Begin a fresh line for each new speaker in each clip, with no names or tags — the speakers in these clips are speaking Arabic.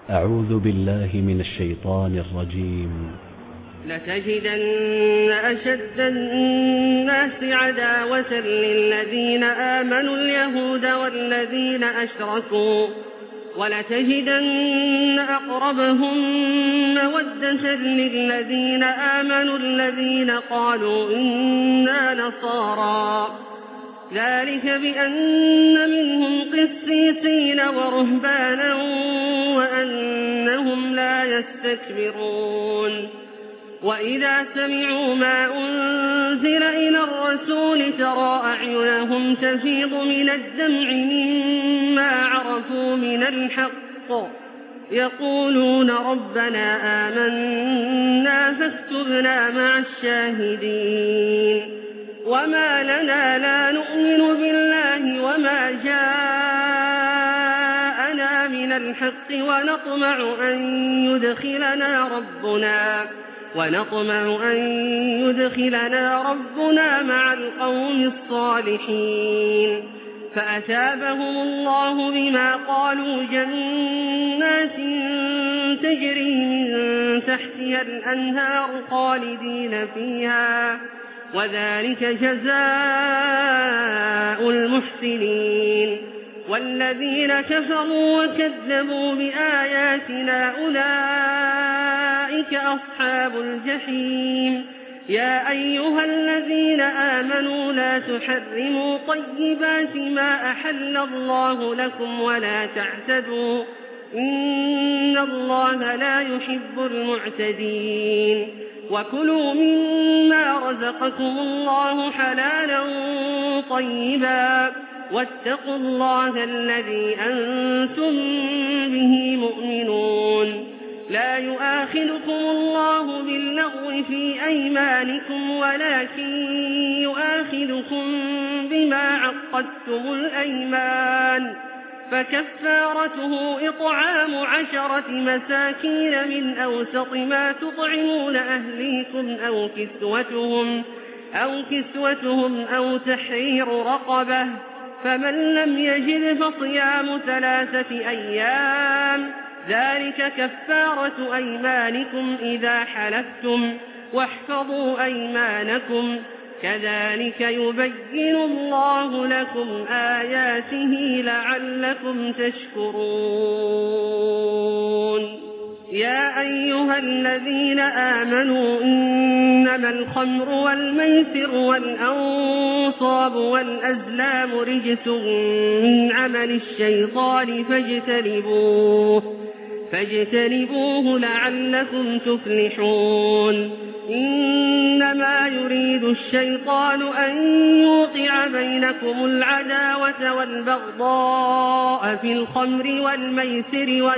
أعوذ بالله من الشيطان الرجيم.
لتجدن أشد الناس عداوة للذين آمنوا اليهود والذين أشركوا، ولتجدن أقربهم مودة للذين آمنوا الذين قالوا إنا نصارى، ذلك بأن منهم قسيسين ورهبانا وأنهم لا يستكبرون. وإذا سمعوا ما أنزل إلى الرسول ترى أعينهم تفيض من الدمع مما عرفوا من الحق، يقولون ربنا آمنا فاكتبنا مع الشاهدين. وما لنا لا نؤمن بالله وما جاءنا من الحق ونطمع أن يدخلنا ربنا مع القوم الصالحين. فأثابهم الله بما قالوا جنات تجري من تحتها الأنهار خالدين فيها، وذلك جزاء المحسنين. والذين كفروا وكذبوا بآياتنا أولئك أصحاب الجحيم. يا أيها الذين آمنوا لا تحرموا طيبات ما أحل الله لكم ولا تعتدوا، إن الله لا يحب المعتدين. وكلوا مما رزقكم الله حلالا طيبا واتقوا الله الذي أنتم به مؤمنون. لا يؤاخذكم الله باللغو في أيمانكم ولكن يؤاخذكم بما عقدتم الأيمان، فكفارته إطعام 10 مساكين من أوسط ما تطعمون أهليكم أو كسوتهم أو تحرير رقبة، فمن لم يجد فصيام 3 أيام، ذلك كفارة أيمانكم إذا حلفتم، واحفظوا أيمانكم، كذلك يبين الله لكم آياته لعلكم تشكرون. يا أيها الذين آمنوا إنما الخمر والميسر والأنصاب والأزلام رجس من عمل الشيطان فاجتنبوه لعلكم تفلحون. إنما يريد الشيطان أن يوقع بينكم العداوة والبغضاء في الخمر والميسر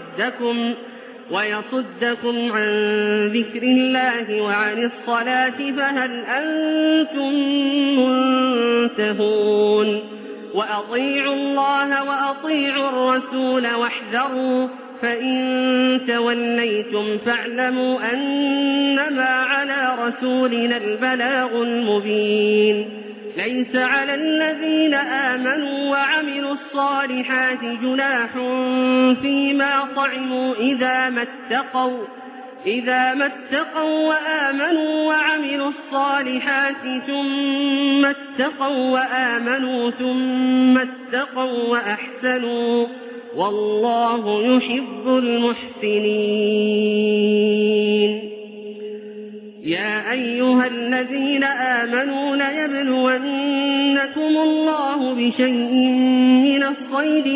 ويصدكم عن ذكر الله وعن الصلاة، فهل أنتم منتهون؟ وأطيعوا الله وأطيعوا الرسول واحذروا، فإن توليتم فاعلموا أنما على رسولنا البلاغ المبين. ليس على الذين آمنوا وعملوا الصالحات جناح فيما طعموا إذا ما اتقوا وآمنوا وعملوا الصالحات ثم اتقوا وأحسنوا، والله يحب المحسنين. يا أيها الذين آمنوا ليبلونكم الله بشيء من الصيد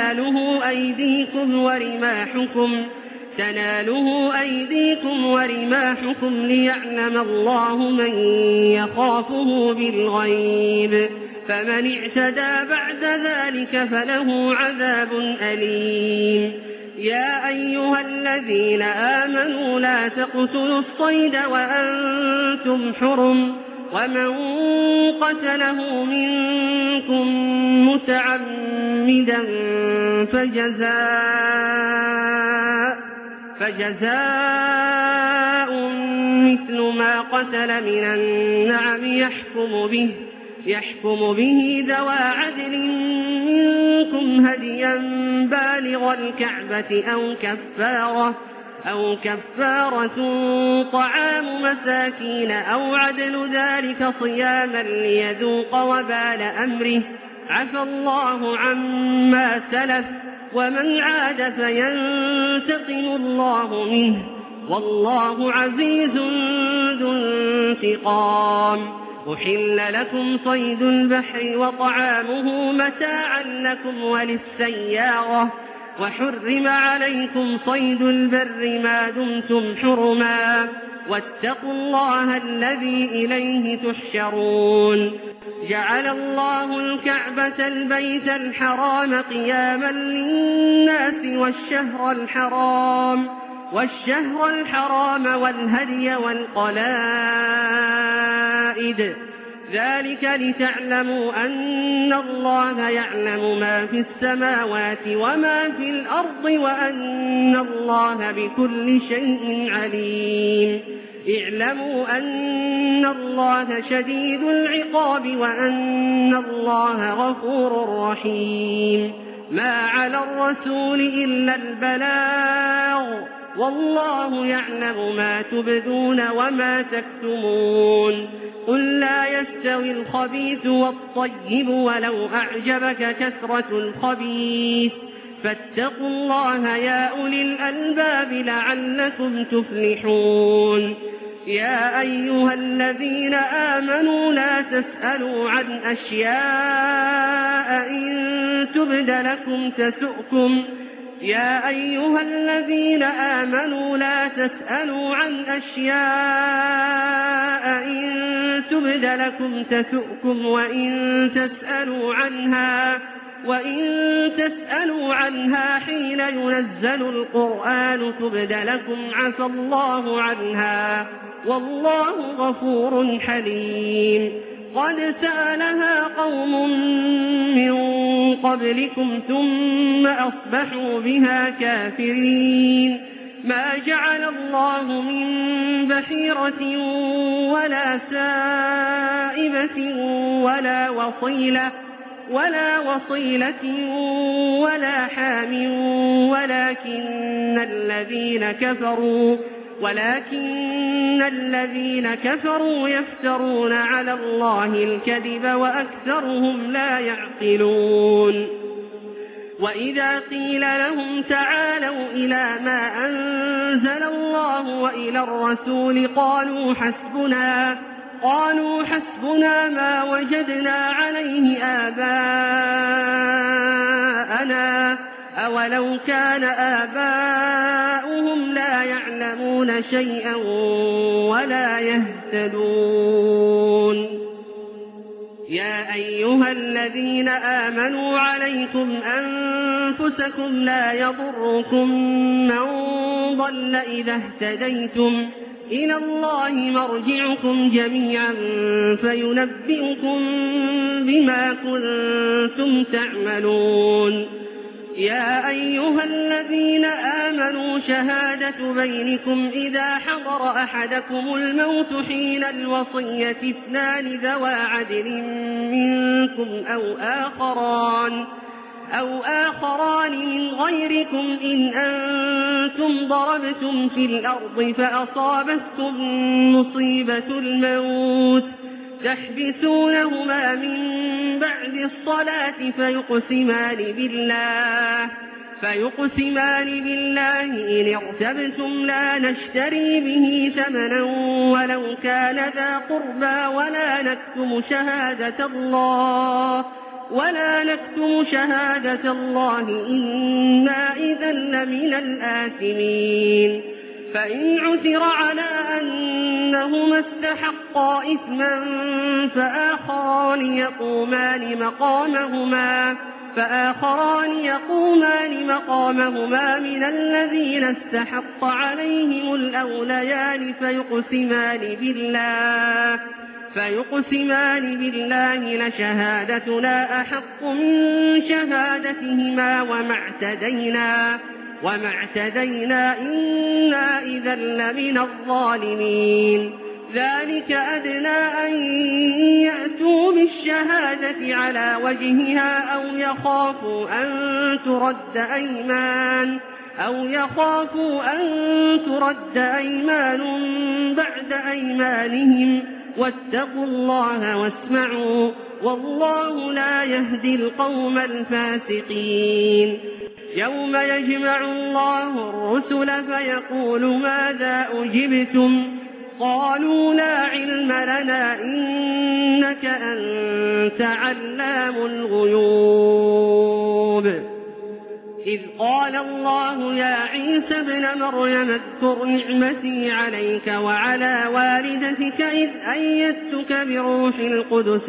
تناله أيديكم ورماحكم ليعلم الله من يخافه بالغيب، فمن اعتدى بعد ذلك فله عذاب أليم. يا أيها الذين آمنوا لا تقتلوا الصيد وأنتم حرم، ومن قتله منكم متعمدا فجزاء مثل ما قتل من النعم يحكم به ذوى عدل منكم منكم هديا بالغ الكعبة أو كفارة طعام مساكين أو عدل ذلك صياما ليذوق وبال أمره عفى الله عما سلف ومن عاد فينتقم الله منه والله عزيز ذو انتقام. أحل لكم صيد البحر وطعامه متاعا لكم وللسيارة وحرم عليكم صيد البر ما دمتم حرما واتقوا الله الذي إليه تحشرون. جعل الله الكعبة البيت الحرام قياما للناس والشهر الحرام والهدي والقلائد ذلك لتعلموا أن الله يعلم ما في السماوات وما في الأرض وأن الله بكل شيء عليم. اعلموا أن الله شديد العقاب وأن الله غفور رحيم. ما على الرسول إلا البلاغ والله يعلم ما تبدون وما تكتمون. قل لا يستوي الخبيث والطيب ولو أعجبك كثرة الخبيث فاتقوا الله يا أولي الألباب لعلكم تفلحون. يا أيها الذين آمنوا لا تسألوا عن أشياء إن تبد لكم تسؤكم يا أيها الذين آمنوا لا تسألوا عن أشياء إن تبد لكم تسؤكم وإن تسألوا عنها حين ينزل القرآن تبد لكم عفى الله عنها والله غفور حليم. قد سألها قوم من قبلكم ثم أصبحوا بها كافرين. ما جعل الله من بحيرة ولا سائبة ولا وصيلة ولا حام ولكن الذين كفروا يفترون على الله الكذب وأكثرهم لا يعقلون. وإذا قيل لهم تعالوا إلى ما أنزل الله وإلى الرسول قالوا حسبنا ما وجدنا عليه آباءنا أولو كان آباؤهم لا يعلمون شيئا ولا يهتدون. يا أيها الذين آمنوا عليكم أنفسكم لا يضركم من ضل إذا اهتديتم إلى الله مرجعكم جميعا فينبئكم بما كنتم تعملون. يا أيها الذين آمنوا شهادة بينكم إذا حضر أحدكم الموت حين الوصية اثنان ذوى عدل منكم أو آخران من غيركم إن أنتم ضربتم في الأرض فأصابتكم مصيبة الموت تحبسونهما من بعد الصلاة فيقسمان بالله إن ارتبتم لا نشتري به ثمنا ولو كان ذا قربى ولا نكتم شهادة الله إنا إذا لمن الآثمين. فإن عثر على أنهما استحقا إثما فآخران يقومان مقامهما من الذين استحق عليهم الأوليان فيقسمان بالله لشهادتنا أحق من شهادتهما وما اعتدينا إنا إذا لمن الظالمين. ذلك أدنى أن يأتوا بالشهادة على وجهها أو يخافوا أن ترد أيمان بعد أيمانهم واتقوا الله واسمعوا والله لا يهدي القوم الفاسقين. يوم يجمع الله الرسل فيقول ماذا أجبتم قالوا لا علم لنا إنك أنت علام الغيوب. إذ قال الله يا عيسى ابن مريم اذكر نعمتي عليك وعلى والدتك إذ أيدتك بروح القدس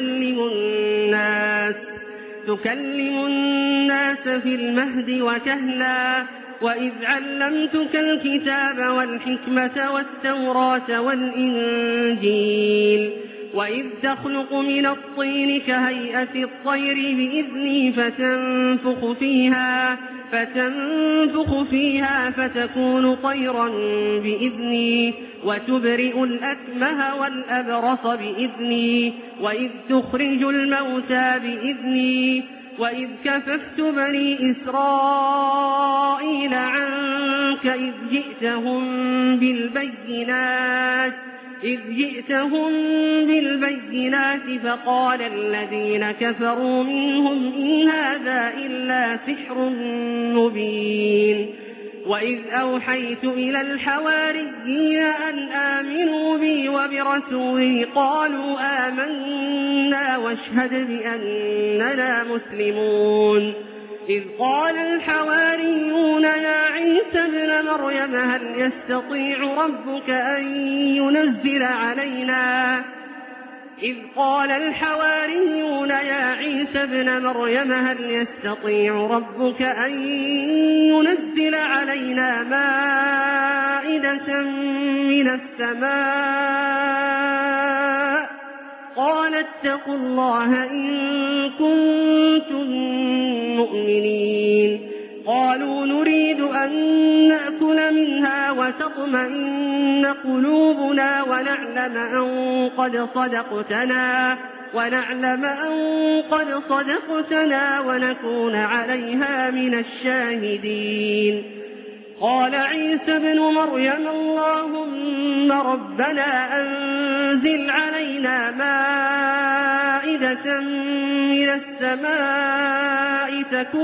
تكلم الناس في المهد وكهلا وإذ علمتك الكتاب والحكمة والتوراة والإنجيل وإذ تخلق من الطين كهيئة الطير بإذني فتنفخ فيها فتكون طيرا بإذني وتبرئ الأكمه والأبرص بإذني وإذ تخرج الموتى بإذني وإذ كففت بني إسرائيل عنك إذ جئتهم بالبينات فقال الذين كفروا منهم إن هذا إلا سحر مبين. وإذ أوحيت إلى الحواريين أن آمنوا بي وبرسولي قالوا آمنا واشهد بأننا مسلمون. إذ قال الحواريون يا عيسى ابن مريم هل يستطيع ربك أن ينزل علينا مائدة من السماء قال اتقوا الله إن كنتم مؤمنين. قالوا نريد أن نأكل منها وتطمئن قلوبنا ونعلم أن قد صدقتنا ونكون عليها من الشاهدين. قال عيسى ابن مريم اللهم ربنا أنزل علينا مائدة من السماء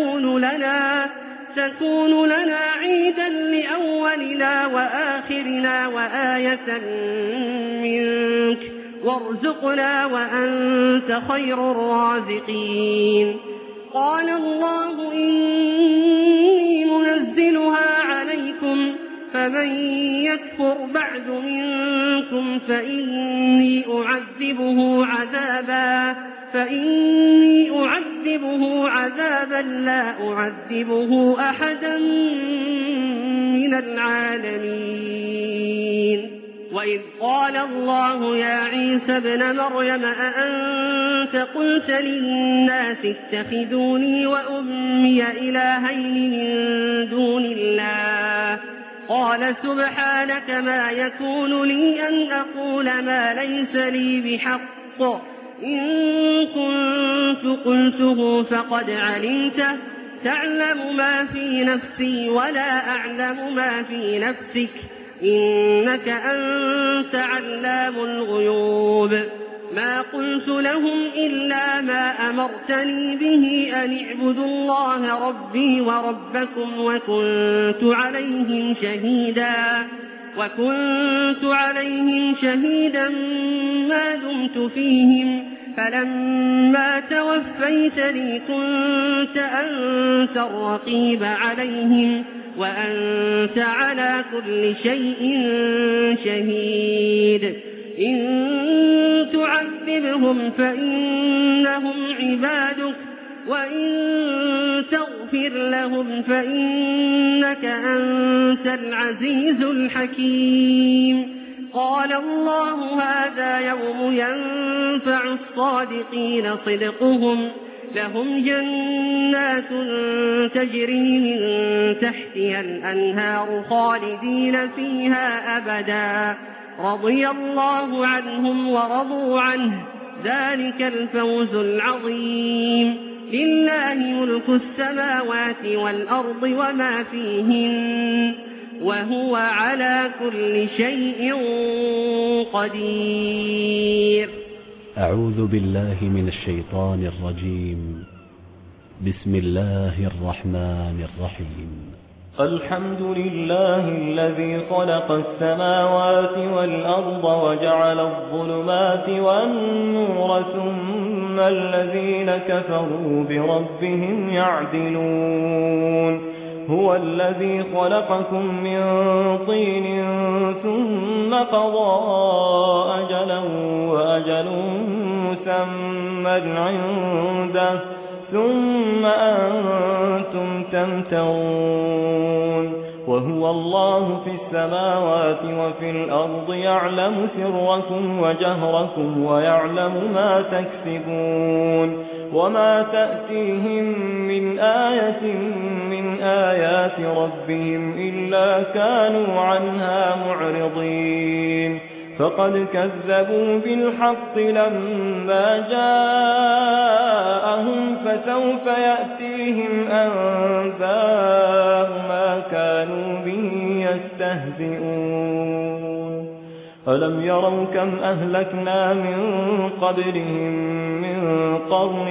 تكون لنا عيدا لأولنا وآخرنا وآية منك وارزقنا وأنت خير الرازقين. قال الله إني منزلها عليكم فمن يكفر بعد منكم فإني أعذبه عذابا لا أعذبه أحدا من العالمين. وإذ قال الله يا عيسى ابن مريم أأنت قلت للناس اتخذوني وأمي إلهين من دون الله قال سبحانك ما يكون لي أن أقول ما ليس لي بحق إن كنت قلته فقد علمته تعلم ما في نفسي ولا أعلم ما في نفسك إنك أنت علام الغيوب. ما قلت لهم إلا ما أمرتني به أن اعبدوا الله ربي وربكم وكنت عليهم شهيدا ما دمت فيهم فلما توفيتني كنت أنت الرقيب عليهم وأنت على كل شيء شهيد. إن تعذبهم فإنهم عبادك وإن تغفر لهم فإنك أنت العزيز الحكيم. قال الله هذا يوم ينفع الصادقين صدقهم لهم جنات تجري من تحتها الأنهار خالدين فيها أبدا رضي الله عنهم ورضوا عنه ذلك الفوز العظيم لله ملك السماوات والأرض وما فيهن وهو على كل شيء قدير.
أعوذ بالله من الشيطان الرجيم. بسم الله الرحمن الرحيم.
الحمد لله الذي خلق السماوات والأرض وجعل الظلمات والنور ثم الذين كفروا بربهم يعدلون. هو الذي خلقكم من طين ثم قضى أجلا وأجل مسمى عنده ثم أنتم تمترون. وهو الله في السماوات وفي الأرض يعلم سركم وجهركم ويعلم ما تكسبون. وما تأتيهم من آية من آيات ربهم إلا كانوا عنها معرضين. فقد كذبوا بالحق لما جاءهم فسوف يأتيهم أنباء ما كانوا به يستهزئون. ألم يروا كم أهلكنا من قبلهم من قرن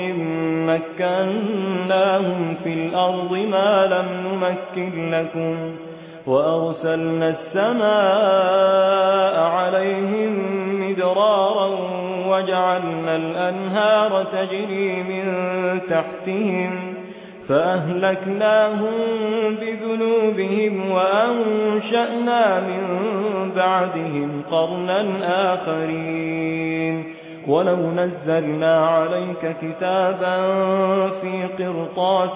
مكناهم في الأرض ما لم نمكن لكم وأرسلنا السماء عليهم مدرارا وجعلنا الأنهار تجري من تحتهم فأهلكناهم بذنوبهم وأنشأنا من بعدهم قرنا آخرين. ولو نزلنا عليك كتابا في قرطاس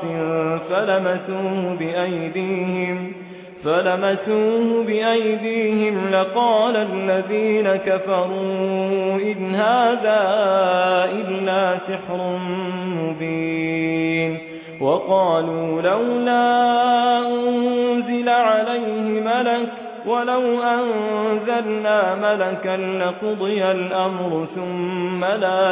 فلمسوه بأيديهم لقال الذين كفروا إن هذا إلا سحر مبين. وقالوا لولا أنزل عليه ملك ولو أنزلنا ملكا لقضي الأمر ثم لا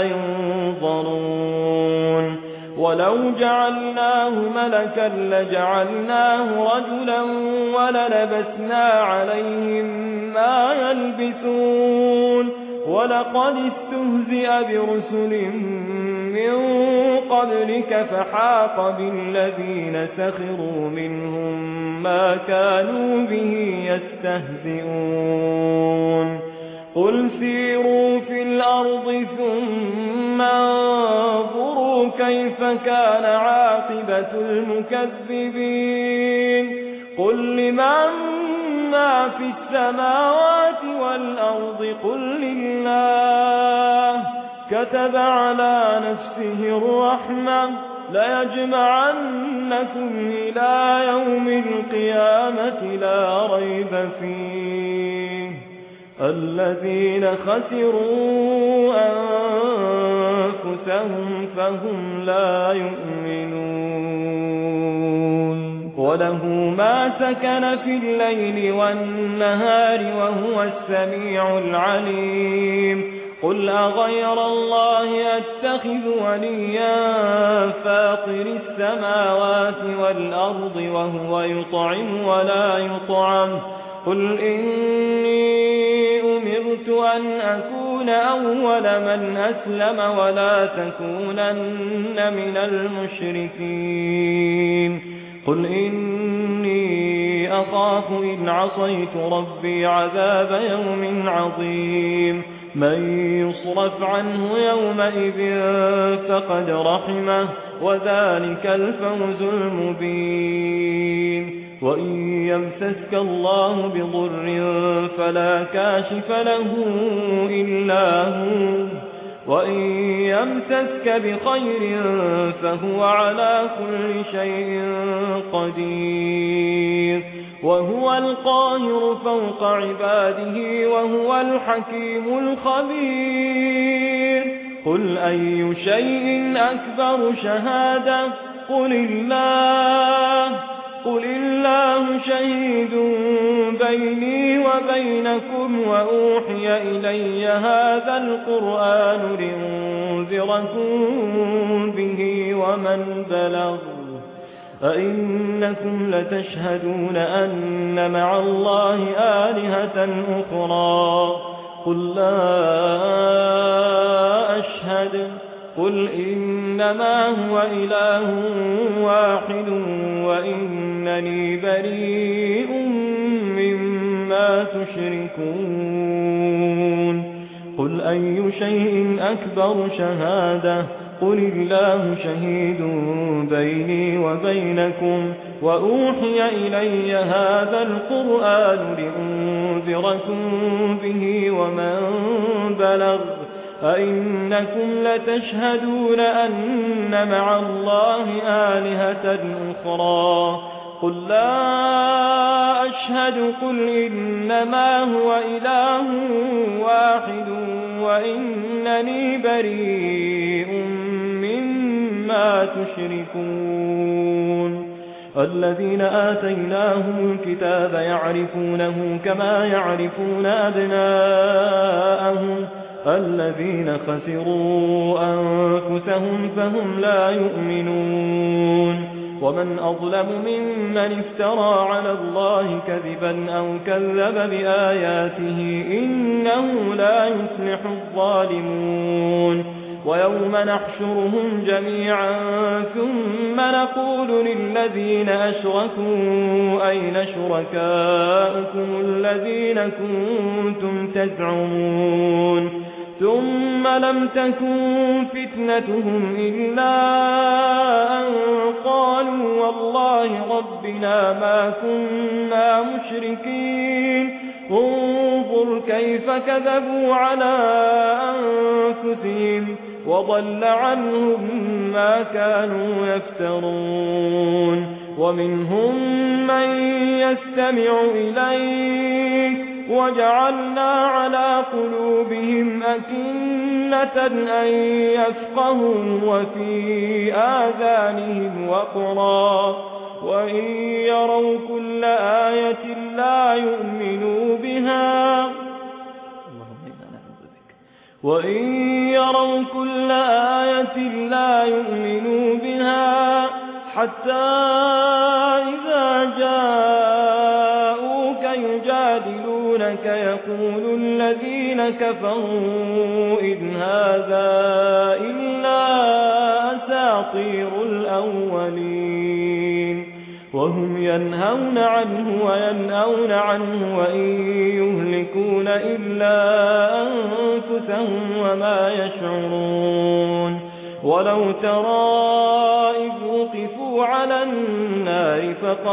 ينظرون. ولو جعلناه ملكا لجعلناه رجلا وللبسنا عليهم ما يلبسون. ولقد استهزئ برسل من قبلك فحاق بالذين سخروا منهم ما كانوا به يستهزئون. قل سيروا في الأرض ثم انظروا كيف كان عاقبة المكذبين. قل لمن ما في السماوات والأرض قل لله كتب على نفسه الرحمة ليجمعنكم إلى يوم القيامة لا ريب فيه الذين خسروا أنفسهم فهم لا يؤمنون. وله ما سكن في الليل والنهار وهو السميع العليم. قل أغير الله أتخذ وليا فاطر السماوات والأرض وهو يطعم ولا يطعم. قل إني أمرت أن أكون أول من أسلم ولا تكونن من المشركين. قل إني أخاف إن عصيت ربي عذاب يوم عظيم. من يصرف عنه يومئذ فقد رحمه وذلك الفوز المبين. وإن يمسسك الله بضر فلا كاشف له إلا هو وإن يمسسك بخير فهو على كل شيء قدير. وهو القاهر فوق عباده وهو الحكيم الخبير. قل أي شيء أكبر شهادة قل الله شهيد بيني وبينكم وأوحي إلي هذا القرآن لأنذركم به ومن بلغ أئنكم لتشهدون أن مع الله آلهة أخرى قل لا أشهد قل إنما هو إله واحد وإنني بريء مما تشركون قل أي شيء أكبر شهادة قل الله شهيد بيني وبينكم وأوحي إلي هذا القرآن لأنذركم به ومن بلغ أئنكم لتشهدون أن مع الله آلهة أخرى قل لا أشهد قل إنما هو إله واحد وإنني بريء مما تشركون الذين آتيناهم الكتاب يعرفونه كما يعرفون أبناءهم الذين خسروا أنفسهم فهم لا يؤمنون ومن أظلم ممن افترى على الله كذبا أو كذب بآياته إنه لا يفلح الظالمون ويوم نحشرهم جميعا ثم نقول للذين أشركوا أين شركاؤكم الذين كنتم تزعمون ثم لم تكن فتنتهم إلا أن قالوا والله ربنا ما كنا مشركين انظر كيف كذبوا على أنفسهم وضل عنهم ما كانوا يفترون ومنهم من يستمع إليك وجعلنا على قلوبهم أكنة أن يفقهوا وفي آذانهم وقرا وإن يروا كل آية لا يؤمنوا بها وإن يروا كل آية لا يؤمنوا بها حتى إذا جاءوك يجادلونك يقول الذين كفروا إن هذا إلا أساطير الأولين وهم ينهون عنه وينأون عنه وإن يهلكون إلا أنفسهم وما يشعرون ولو ترى إذ وقفوا على النار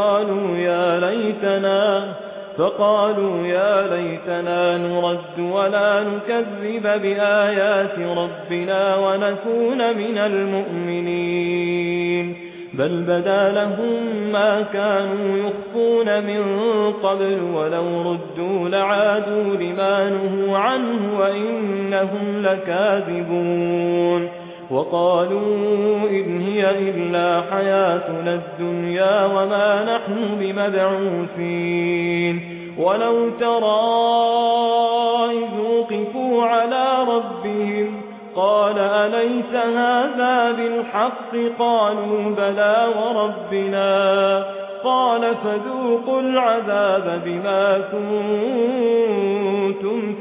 فقالوا يا ليتنا نرد ولا نكذب بآيات ربنا ونكون من المؤمنين بل بدا لهم ما كانوا يخفون من قبل ولو ردوا لعادوا لما نهوا عنه وإنهم لكاذبون وقالوا إن هي إلا حياتنا الدنيا وما نحن بمبعوثين ولو ترى إذ وقفوا على ربهم قال أليس هذا بالحق قالوا بلى وربنا قال فذوقوا العذاب بما كنتم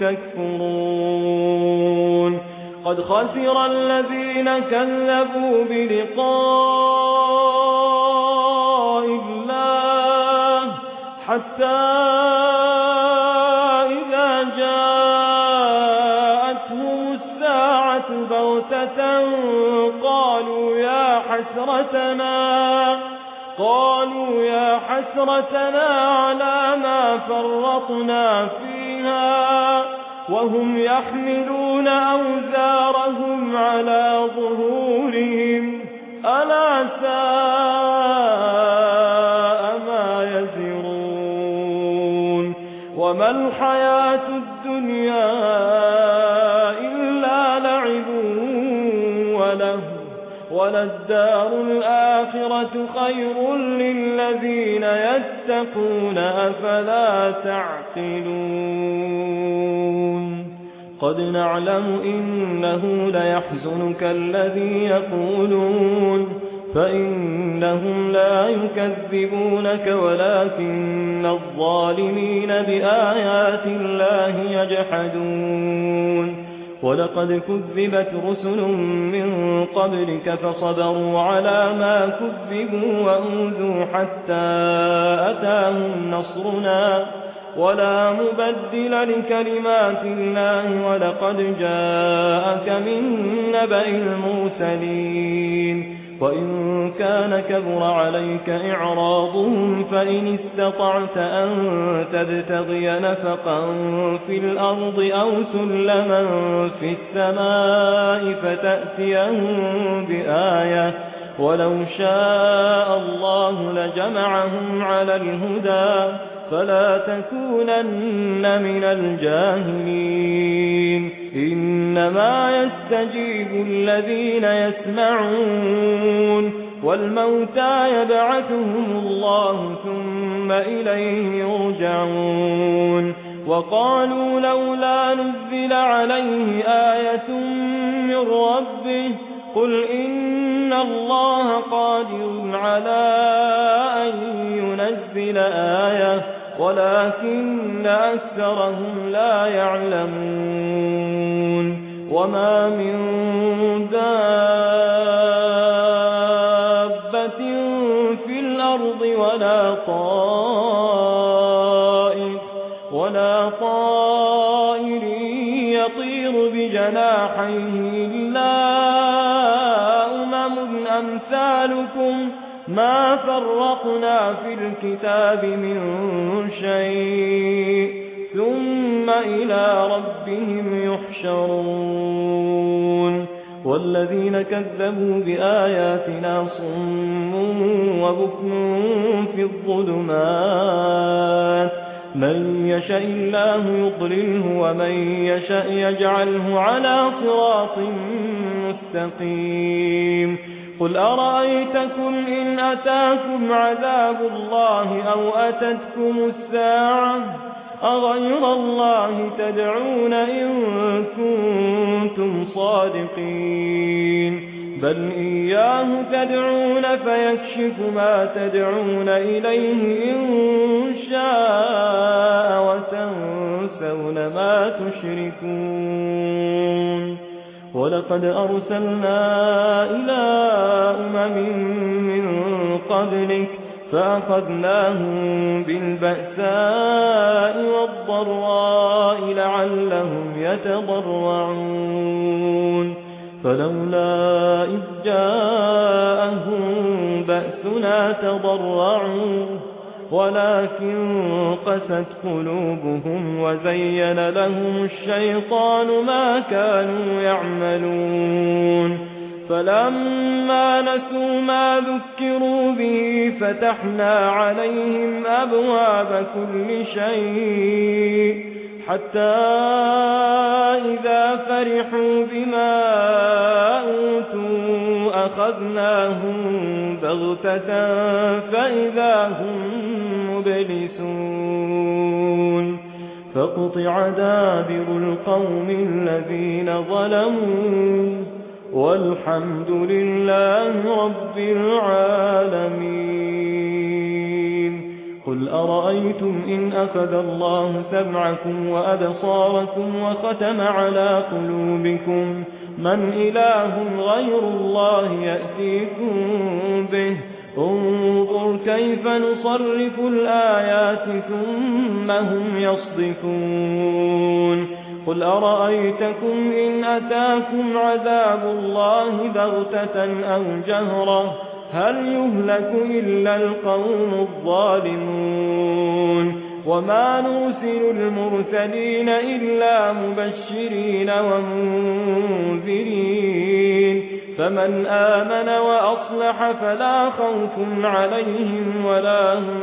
تكفرون قد خسر الذين كذبوا بلقاء الله حتى إذا جاءتهم الساعة بغتة قالوا يا حسرتنا على ما فرطنا فيها وهم يحملون أوزارهم على ظهورهم ألا ساء ما يزرون وما الحياة الدنيا إلا لعب وللدار الآخرة خير للذين يتقون أفلا تعقلون قد نعلم إنه ليحزنك الذي يقولون فإنهم لا يكذبونك ولكن الظالمين بآيات الله يجحدون ولقد كذبت رسل من قبلك فصبروا على ما كذبوا وأوذوا حتى أتاهم نصرنا ولا مبدل لكلمات الله ولقد جاءك من نبأ المرسلين وإن كان كبر عليك إعراضهم فإن استطعت أن تبتغي نفقا في الأرض أو سلما في السماء فتأتيهم بآية ولو شاء الله لجمعهم على الهدى فلا تكونن من الجاهلين إنما يستجيب الذين يسمعون والموتى يبعثهم الله ثم إليه يرجعون وقالوا لولا نزل عليه آية من ربه قل إن الله قادر على أن ينزل آية ولكن أكثرهم لا يعلمون وما من دابة في الأرض ولا طائر يطير بجناحيه إلا أمثالكم ما فرقنا في الكتاب من شيء ثم إلى ربهم يحشرون والذين كذبوا بآياتنا صم وبكم في الظلمات من يشاء الله يضلله ومن يشاء يجعله على صراط مستقيم قل أرأيتكم إن أتاكم عذاب الله أو أتتكم الساعة أغير الله تدعون إن كنتم صادقين بل إياه تدعون فيكشف ما تدعون إليه إن شاء وتنسون ما تشركون ولقد أرسلنا إلى من قبلك فأخذناهم بالبأساء والضراء لعلهم يتضرعون فلولا إذ جاءهم بأسنا تضرعوا ولكن قست قلوبهم وزين لهم الشيطان ما كانوا يعملون فلما نسوا ما ذكروا به فتحنا عليهم أبواب كل شيء حتى إذا فرحوا بما أوتوا أخذناهم بغتة فإذا هم مبلسون فقطع دابر القوم الذين ظلموا والحمد لله رب العالمين قل أرأيتم إن أخذ الله سمعكم وأبصاركم وختم على قلوبكم من إله غير الله يأتيكم به انظر كيف نصرف الآيات ثم هم يصدفون قل أرأيتكم إن أتاكم عذاب الله بغتة أو جهرة هل يهلك إلا القوم الظالمون وما نرسل المرسلين إلا مبشرين ومنذرين فمن آمن وأصلح فلا خوف عليهم ولا هم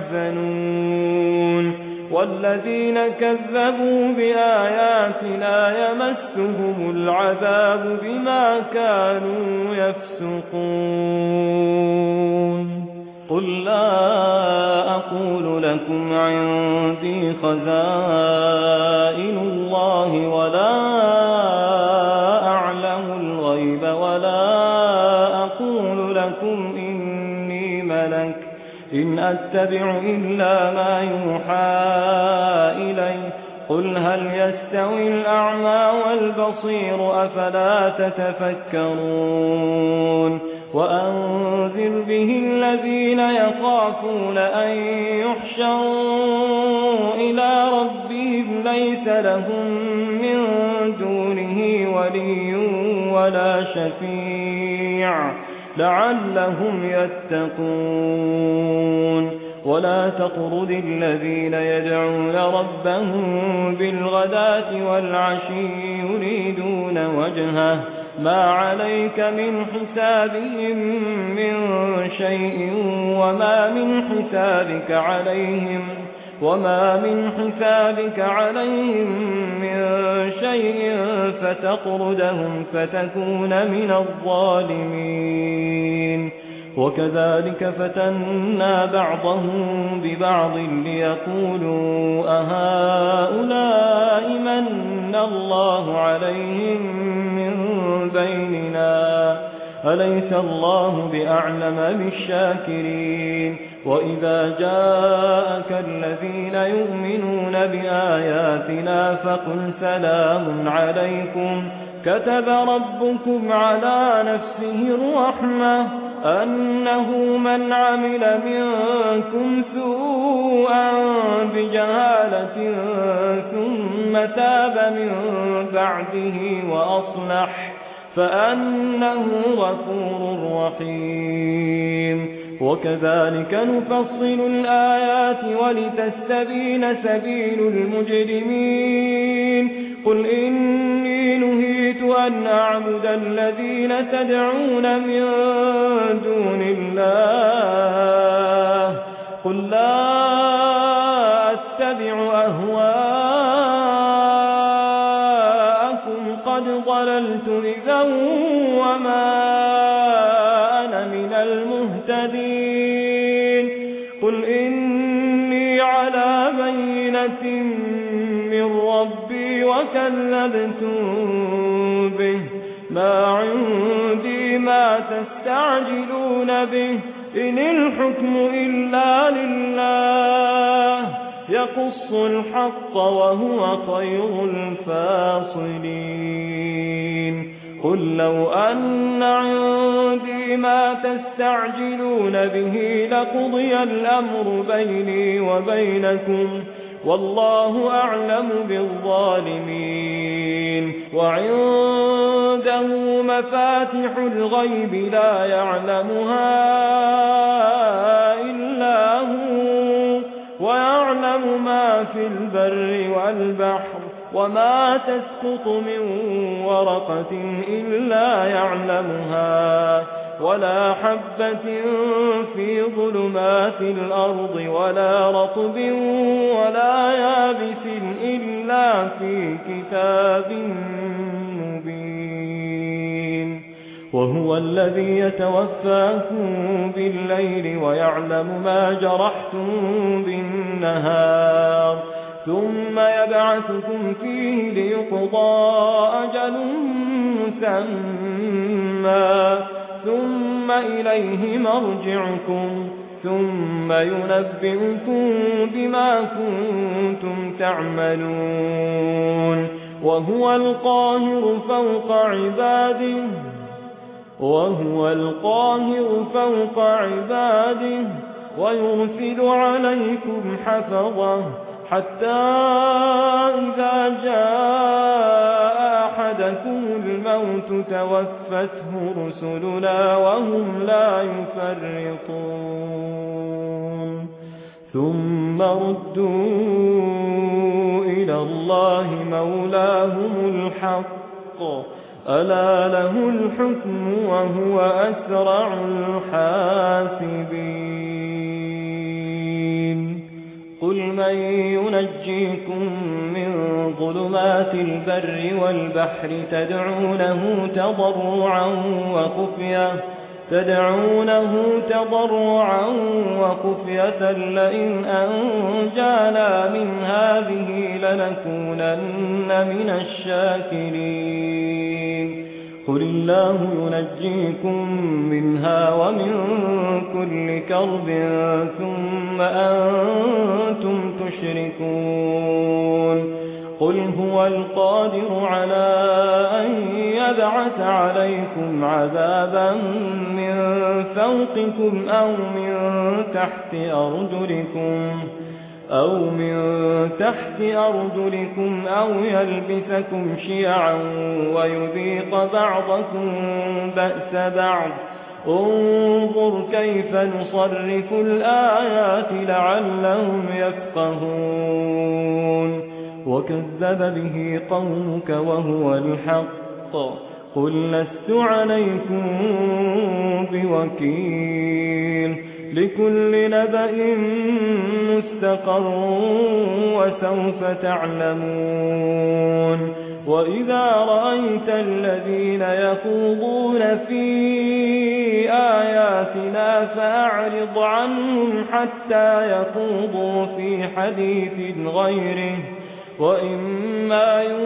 يحزنون والذين كذبوا بآياتنا يمسهم العذاب بما كانوا يفسقون قل لا أقول لكم عندي خزائن الله ولا أعلم الغيب ولا أقول لكم إني ملك إن أتبع إلا ما يوحى إلي قل هل يستوي الأعمى والبصير أفلا تتفكرون وأنذر به الذين يخافون أن يحشروا إلى ربهم ليس لهم من دونه ولي ولا شفيع لعلهم يتقون ولا تطرد الذين يدعون ربهم بالغداة والعشي يريدون وجهه ما عليك من حسابهم من شيء وما من حسابك عليهم من شيء فتطردهم فتكون من الظالمين وكذلك فتنا بعضهم ببعض ليقولوا أهؤلاء من الله عليهم من بيننا أليس الله بأعلم بالشاكرين وإذا جاءك الذين يؤمنون بآياتنا فقل سلام عليكم كتب ربكم على نفسه الرحمة أنه من عمل منكم سوءا بجهالة ثم تاب من بعده وأصلح فأنه غفور رحيم وكذلك نفصل الآيات ولتستبين سبيل المجرمين قل إني نهيت أن أعبد الذين تدعون من دون الله قل لا أتبع أهواءكم قد ضللت إذا وما أنا من المهتدين قل إني على بينة من ربي وكذبتم به ما عندي ما تستعجلون به إن الحكم إلا لله يقص الحق وهو خير الفاصلين قل لو أن عندي ما تستعجلون به لقضي الأمر بيني وبينكم والله أعلم بالظالمين وعنده مفاتح الغيب لا يعلمها إلا هو ويعلم ما في البر والبحر وما تسقط من ورقة إلا يعلمها ولا حبة في ظلمات الأرض ولا رطب ولا يابس إلا في كتاب مبين وهو الذي يتوفاكم بالليل ويعلم ما جرحتم بالنهار ثم يبعثكم فيه ليقضى أجل مسمى ثم إليه مرجعكم ثم ينبئكم بما كنتم تعملون وهو القاهر فوق عباده ويرسل عليكم حفظه حتى إذا جاء أحدكم الموت توفته رسلنا وهم لا يفرطون ثم ردوا إلى الله مولاهم الحق ألا له الحكم وهو أسرع الحاسبين قل من ينجيكم من ظلمات البر والبحر تدعونه تضرعا وخفية تدعونه تضرعا وخفية لئن أنجانا من هذه لنكونن من الشاكرين قل الله ينجيكم منها ومن كل كرب ثم أنتم تشركون قل هو القادر على أن يبعث عليكم عذابا من فوقكم أو من تحت أرجلكم أو يلبسكم شيعا ويذيق بعضكم بأس بعض انظر كيف نصرف الآيات لعلهم يفقهون وكذب به قومك وهو الحق قل لست عليكم بوكيل لكل نبأ مستقر وسوف تعلمون وإذا رأيت الذين يخوضون في آياتنا فأعرض عنهم حتى يخوضوا في حديث غيره وإما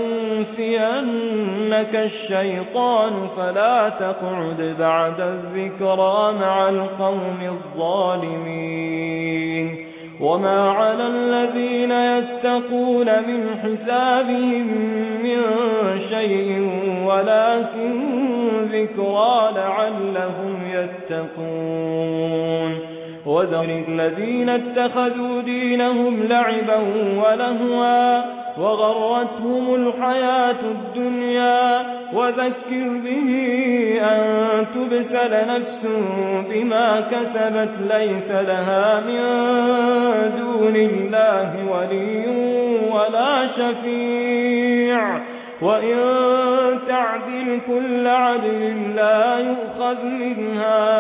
ينسينك الشيطان فلا تقعد بعد الذكرى مع القوم الظالمين وما على الذين يتقون من حسابهم من شيء ولكن ذكرى لعلهم يتقون وذر الذين اتخذوا دينهم لعبا ولهوا وغرتهم الحياة الدنيا وذكر به أن تبسل نفس بما كسبت ليس لها من دون الله ولي ولا شفيع وإن تعدل كل عدل لا يؤخذ منها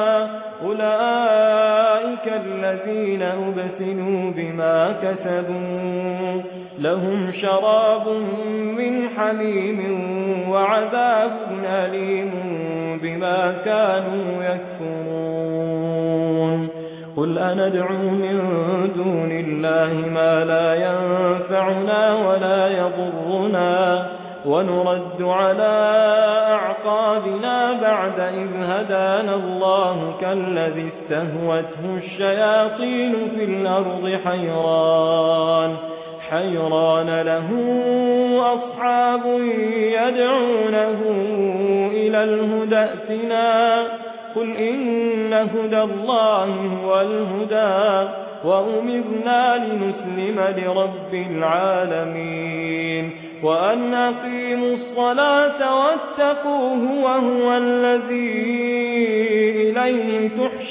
أولئك الذين أبسلوا بما كسبوا لهم شراب من حميم وعذاب أليم بما كانوا يكفرون قل أندعو من دون الله ما لا ينفعنا ولا يضرنا ونرد على أعقابنا بعد إذ هدانا الله كالذي استهوته الشياطين في الأرض حيران له أصحاب يدعونه إلى الهدى ائتنا قل إن هدى الله هو الهدى وأمرنا لنسلم لرب العالمين وأن أقيموا الصلاة واتقوه وهو الذي إليه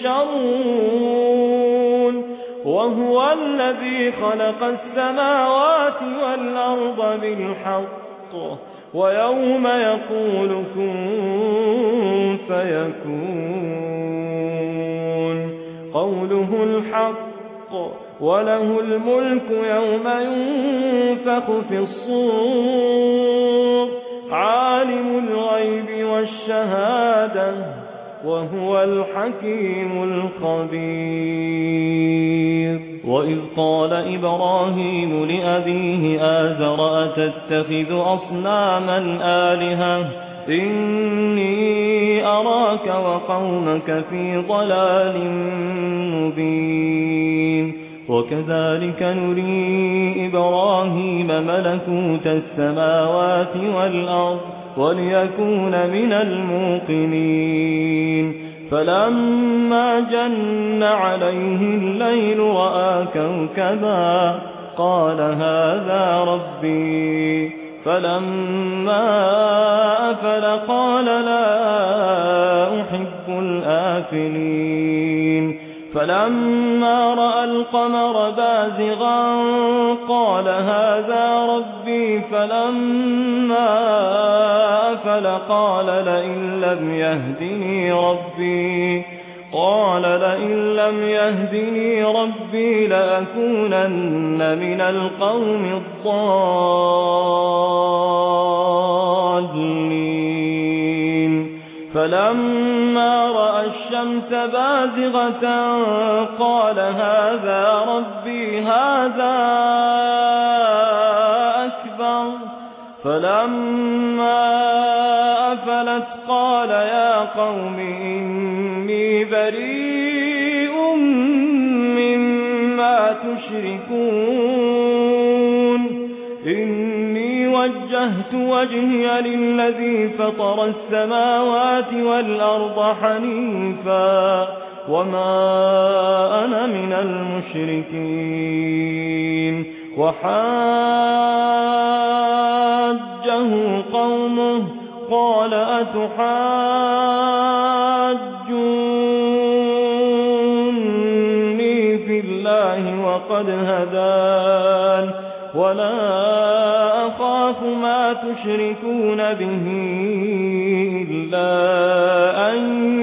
تحشرون وهو الذي خلق السماوات والأرض بالحق ويوم يقول كن فيكون قوله الحق وله الملك يوم ينفخ في الصور عالم الغيب والشهادة وهو الحكيم الخبير وإذ قال إبراهيم لأبيه آزر أتتخذ أصناما آلهة إني أراك وقومك في ضلال مبين وكذلك نري إبراهيم ملكوت السماوات والأرض وليكون من الموقنين فلما جن عليه الليل رأى كوكبا قال هذا ربي فلما أفل قال لا أحب الآفلين فلما رأى القمر بازغا قال هذا ربي فلما أفل قال لئن لم يهدني ربي لأكونن من القوم الضالين فلما رأى الشمس بازغة قال هذا ربي هذا أكبر فلما أفلت قال يا قوم إني بريء مما تشركون إني وجهت وجهي للذي فطر السماوات والأرض حنيفا وما أنا من المشركين وحاجه قومه قال أتحاجوني في الله وقد هدان ولا أخاف ما تشركون به إلا أن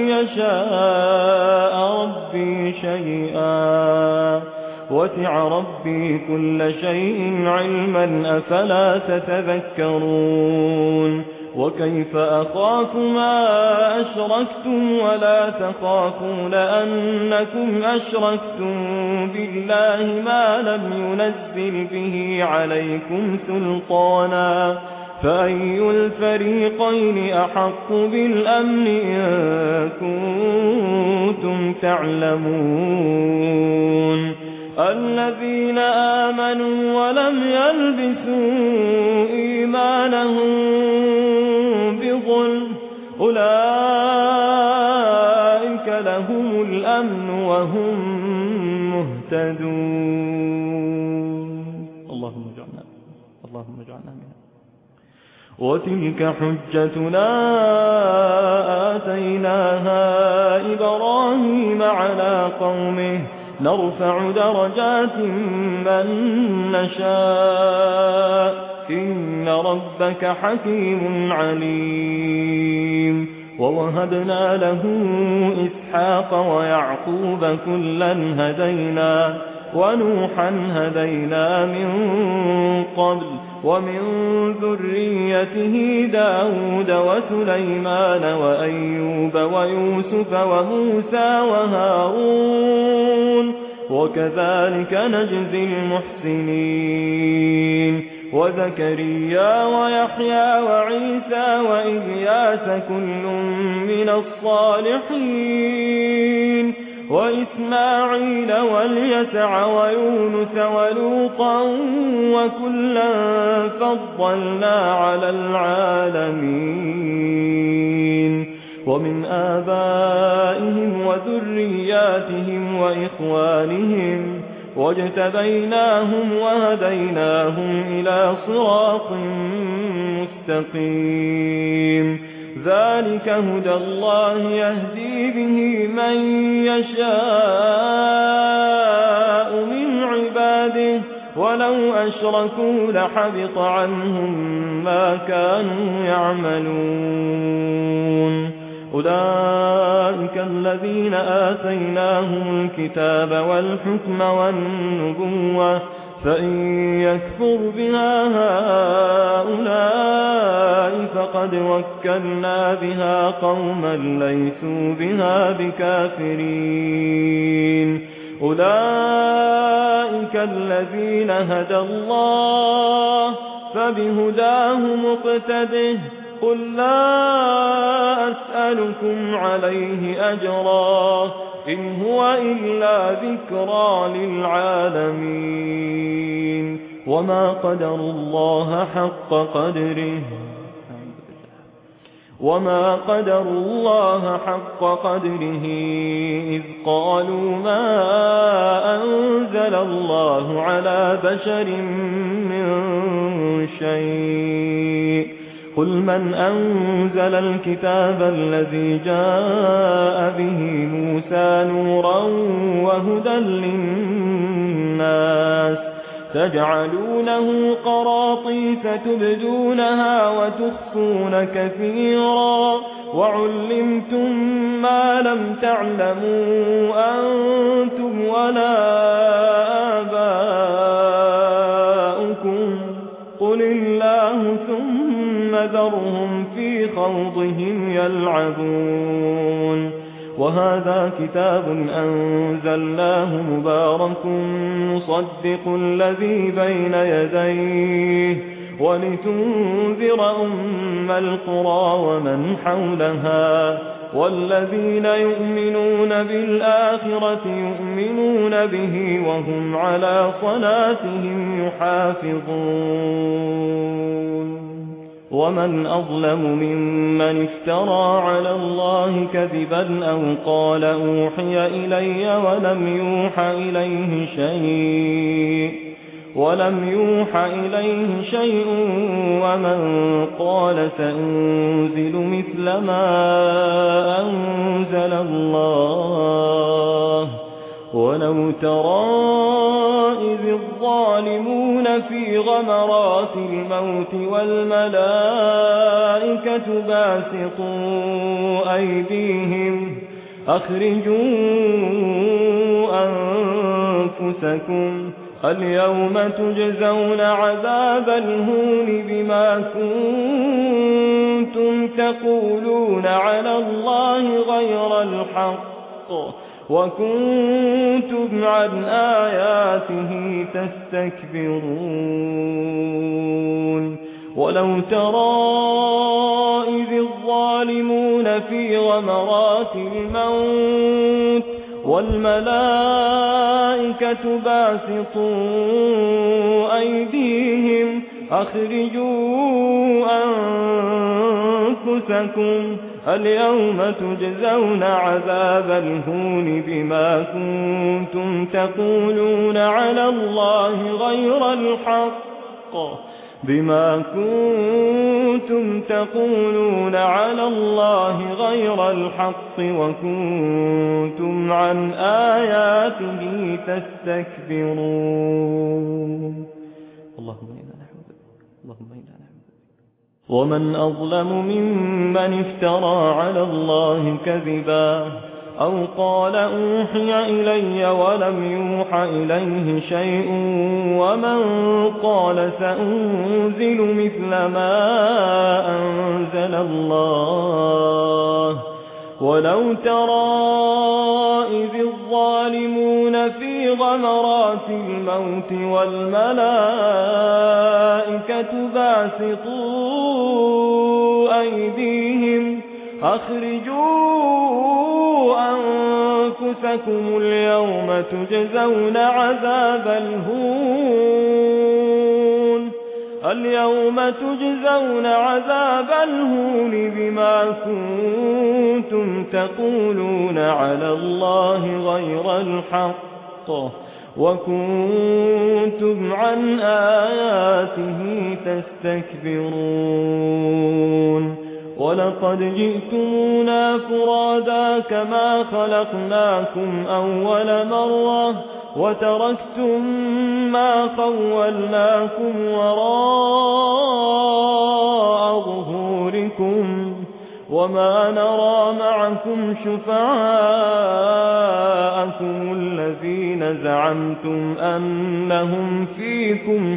يشاء ربي شيئا وسع ربي كل شيء علما أفلا تتذكرون وكيف أخاف ما أشركتم ولا تخافون أنكم أشركتم بالله ما لم ينزل به عليكم سلطانا فأي الفريقين أحق بالأمن إن كنتم تعلمون الذين آمنوا ولم يلبسوا إيمانهم بظلم أولئك لهم الأمن وهم مهتدون اللهم اجعلنا منهم وتلك حجتنا آتيناها إبراهيم على قومه نرفع درجات من نشاء إن ربك حكيم عليم ووهبنا له إسحاق ويعقوب كلا هدينا ونوحا هدينا من قبل ومن ذريته داود وسليمان وأيوب ويوسف وموسى وهارون وكذلك نجزي المحسنين وزكريا ويحيى وعيسى وإلياس كل من الصالحين وإسماعيل واليسع ويونس ولوطا وكلا فضلنا على العالمين ومن آبائهم وذرياتهم وإخوانهم واجتبيناهم وهديناهم إلى صراط مستقيم ذلك هدى الله يهدي به من يشاء من عباده ولو أشركوا لحبط عنهم ما كانوا يعملون أولئك الذين آتيناهم الكتاب والحكم والنبوة فإن يكفر بها هؤلاء فقد وكلنا بها قوما ليسوا بها بكافرين أولئك الذين هدى الله فبهداه مقتده قل لا أسألكم عليه أجرا إن هو إلا ذكرى للعالمين وما قدر الله حق قدره إذ قالوا ما أنزل الله على بشر من شيء قل من أنزل الكتاب الذي جاء به موسى نورا وهدى للناس تجعلونه قراطيس تبدونها وتخفون كثيرا وعلمتم ما لم تعلموا أنتم ولا آباؤكم قل الله ثم ذرهم في خوضهم يلعبون وهذا كتاب أنزلناه مبارك مصدق الذي بين يديه ولتنذر أم القرى ومن حولها والذين يؤمنون بالآخرة يؤمنون به وهم على صلاتهم يحافظون ومن أظلم ممن افترى على الله كذبا أو قال أوحي إلي ولم يوحى إليه شيء ومن قال سأنزل مثل ما أنزل الله ولو ترى إذ الظالمون في غمرات الموت والملائكة باسطوا أيديهم أخرجوا أنفسكم اليوم تجزون عذاب الهون بما كنتم تقولون على الله غير الحق وكنتم عن آياته تستكبرون ولو ترى إذ الظالمون في غمرات الموت والملائكة باسطوا أيديهم أخرجوا أنفسكم اليوم تجزون عذاب الهون بما كنتم تقولون على الله غير الحق وكنتم عن آياته تستكبرون اللهم إنا نعوذ ومن أظلم ممن افترى على الله كذبا أو قال أوحي إلي ولم يوحى إليه شيء ومن قال سأنزل مثل ما أنزل الله ولو ترى إذ الظالمون في غمرات الموت والملائكة باسطوا أيديهم أخرجوا أنفسكم اليوم تجزون عذاب الهون بما كنتم تقولون على الله غير الحق وكنتم عن آياته تستكبرون ولقد جئتمونا فرادا كما خلقناكم أول مرة وتركتم ما خولناكم وراء ظهوركم وما نرى معكم شفعاءكم الذين زعمتم أنهم فيكم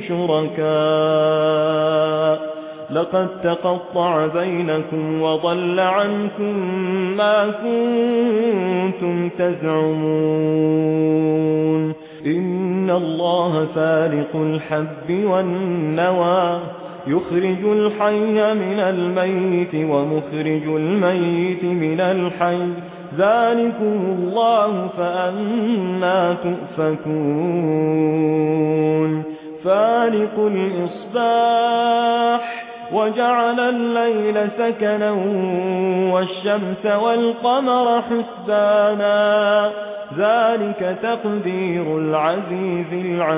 شركاء لقد تقطع بينكم وضل عنكم ما كنتم تزعمون إن الله فارق الحب والنوى يخرج الحي من الميت ومخرج الميت من الحي ذلكم الله فأنى تؤفكون فالق الإصباح وجعل الليل سكنا والشمس والقمر حسبانا ذلك تقدير العزيز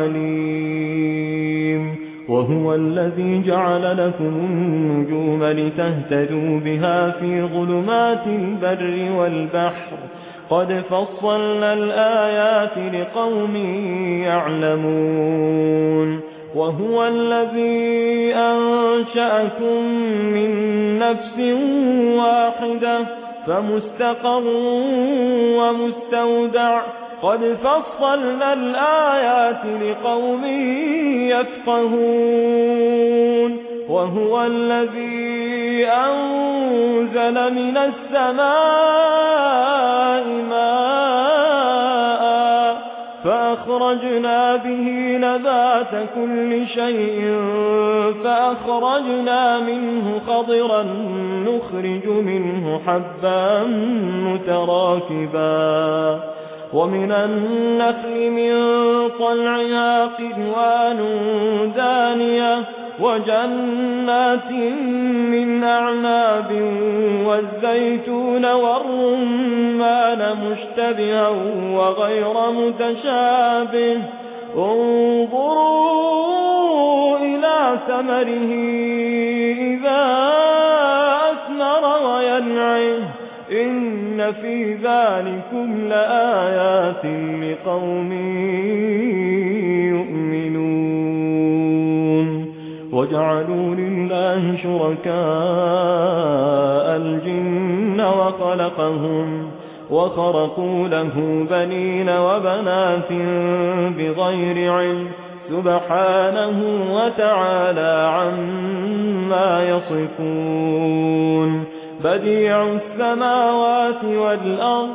العليم وهو الذي جعل لكم النجوم لتهتدوا بها في ظلمات البر والبحر قد فصلنا الآيات لقوم يعلمون وهو الذي أنشأكم من نفس واحدة فمستقر ومستودع قد فصلنا الآيات لقوم يفقهون وهو الذي أنزل من السماء ماء فأخرجنا به نبات كل شيء فأخرجنا منه خضرا نخرج منه حبا متراكبا ومن النخل من طلعها قنوان دانية وجنات من أعناب والزيتون والرمان مشتبها وغير متشابه انظروا إلى ثمره إذا أثمر وينعه إن في ذلكم لآيات لقوم يؤمنون وجعلوا لله شركاء الجن وخرقوا له بنين وبنات بغير علم سبحانه وتعالى عما يصفون بديع السماوات والأرض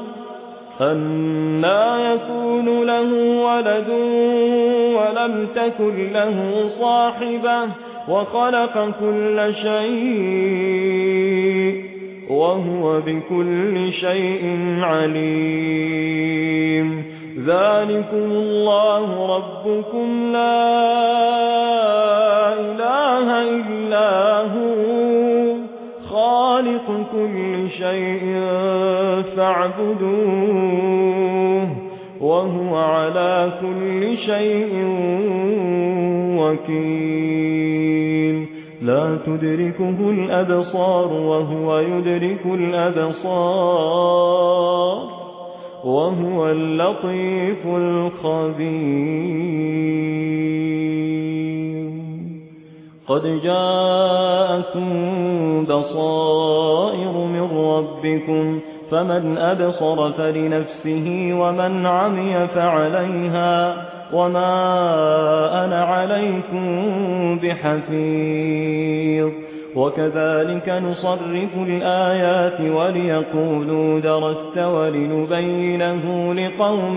أنى يكون له ولد ولم تكن له صاحبة وخلق كل شيء وهو بكل شيء عليم ذلكم الله ربكم لا إله إلا هو خالق كل شيء فاعبدوه وهو على كل شيء وكيل لا تدركه الأبصار وهو يدرك الأبصار وهو اللطيف الخبير قد جاءكم بصائر من ربكم فمن أبصر فلنفسه ومن عمي فعليها وما أنا عليكم بحفيظ وكذلك نصرف الآيات وليقولوا درست ولنبينه لقوم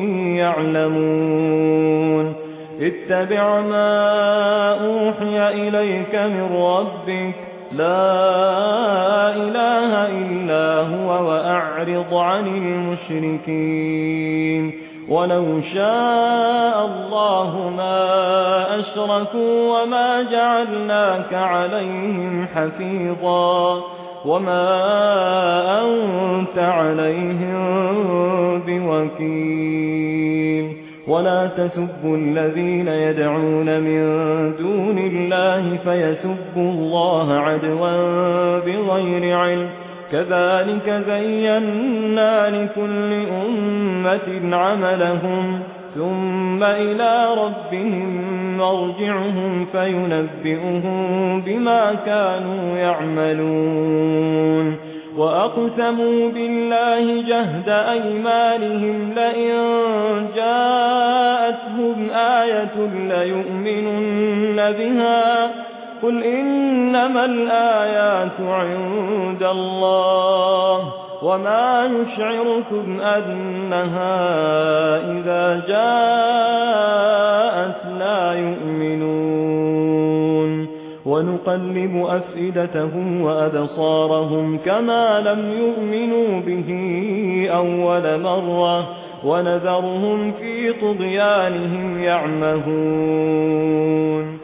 يعلمون اتبع ما أوحي إليك من ربك لا إله إلا هو وأعرض عن المشركين ولو شاء الله ما أشركوا وما جعلناك عليهم حفيظا وما أنت عليهم بوكيل ولا تسبوا الذين يدعون من دون الله فيسبوا الله عدوا بغير علم كذلك زينا لكل أمة عملهم ثم إلى ربهم مرجعهم فينبئهم بما كانوا يعملون وأقسموا بالله جهد أيمانهم لئن جاءتهم آية ليؤمنن بها قل إنما الآيات عند الله وما يشعركم أنها إذا جاءت لا يؤمنون ونقلب أفئدتهم وأبصارهم كما لم يؤمنوا به أول مرة ونذرهم في طغيانهم يعمهون